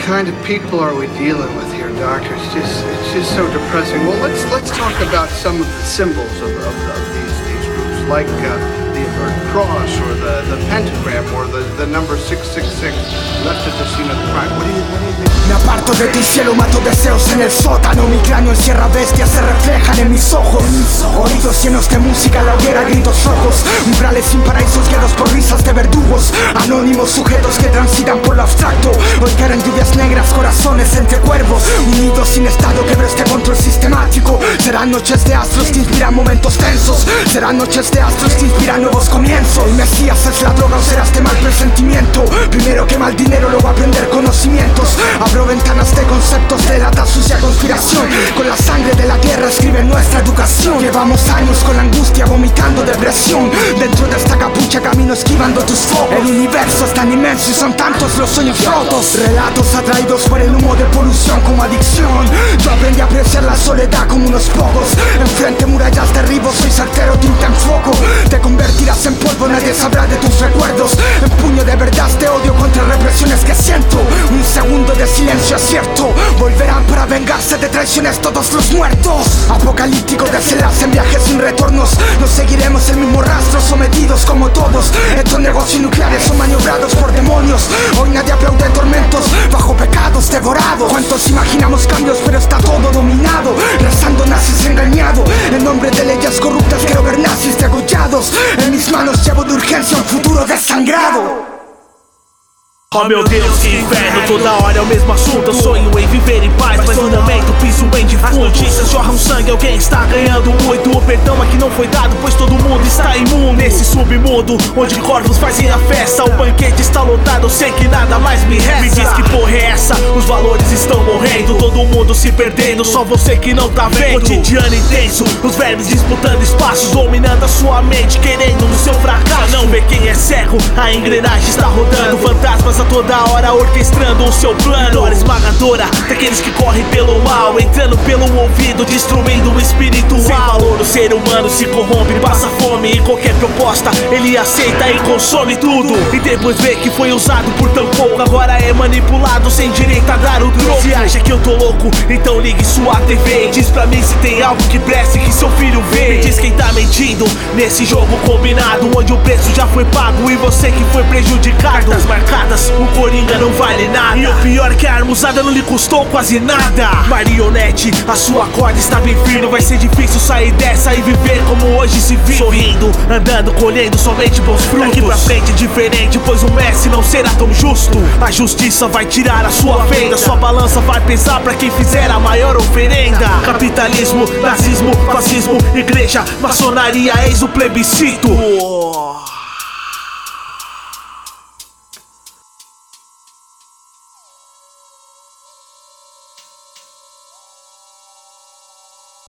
kind of people are we dealing with here, Doctor? It's just so depressing. Well, let's talk about some of the symbols of these groups, like the inverted cross, or the pentagram, or the number 666 left at the scene of the crime. What do you think? Me aparto de ti, cielo, mato deseos en el sótano. Mi cráneo encierra bestias, se reflejan en mis ojos. Oídos llenos de música, la hoguera, gritos rojos. Umbrales sin paraísos, guiados por risas de verdugos. Anónimos sujetos que transitan por lo abstracto. Hoy caen lluvias negras, corazones entre cuervos. Unidos sin estado, quebró este control sistemático. Serán noches de astros que inspiran momentos tensos. Serán noches de astros que inspiran nuevos comienzos. El Mesías es la droga o será este mal presentimiento. Primero quema el dinero, luego aprender conocimientos. Abro ventanas de conceptos de lata sucia conspiración. Con la sangre de la tierra escriben nuestra educación. Llevamos años con la angustia vomitando depresión. Dentro de esta capucha camino esquivando tus focos. El universo es tan inmenso y son tantos los sueños rotos. Relatos atraídos por el humo de polución como adicción. Yo aprendí a apreciar la soledad como unos pocos. Enfrente murallas derribo, soy certero, tinta en foco. Te convertirás en polvo, nadie sabrá de tus recuerdos. En puño de verdad te odio contra represiones que siento. Un segundo de silencio es cierto. Volverán para vengarse de traiciones todos los muertos. Apocalíptico desenlace en viajes sin retornos. No seguiremos el mismo rastro, sometidos como todos. Estos negocios nucleares son maniobrados por demonios. Hoy nadie aplaude tormentos bajo pecados devorados. ¿Cuántos imaginamos cambios pero está todo dominado? Rezando nazis engañado. En nombre de leyes corruptas quiero ver nazis degollados. En mis manos llevo de urgencia un futuro desangrado. Oh meu Deus, que inferno, toda hora é o mesmo assunto. Eu sonho em viver em paz, mas no momento piso em defunto. As notícias jorram sangue, alguém está ganhando muito. O perdão aqui não foi dado, pois todo mundo está imundo. Nesse submundo, onde corvos fazem a festa, o banquete está lotado, eu sei que nada mais me resta. Me diz que porra é essa, os valores estão morrendo. Todo mundo se perdendo, só você que não tá vendo. Cotidiano intenso, os vermes disputando espaços, dominando a sua mente, querendo no seu fracasso. Não vê quem é cego, a engrenagem está rodando. Fantasmas a toda hora orquestrando o seu plano. Hora esmagadora daqueles que correm pelo mal, entrando pelo ouvido, destruindo o espiritual. Sem valor o ser humano se corrompe, passa fome e qualquer proposta ele aceita e consome tudo. E depois vê que foi usado por tão pouco, agora é manipulado sem direito a dar o troco. Se acha que eu tô louco, então ligue sua TV e diz pra mim se tem algo que preste que seu filho vê. Me diz quem tá mentindo nesse jogo combinado, onde o preço já foi pago e você que foi prejudicado. Cartas marcadas, o Coringa não vale nada. E o pior é que a arma usada não lhe custou quase nada. Marionete, a sua corda está bem firme. Vai ser difícil sair dessa e viver como hoje se vive. Sorrindo, andando, colhendo somente bons frutos. Daqui pra frente é diferente, pois o Messi não será tão justo. A justiça vai tirar a sua venda, sua balança vai pesar pra quem fizer a maior oferenda. Capitalismo, nazismo, fascismo, igreja, maçonaria, eis o plebiscito.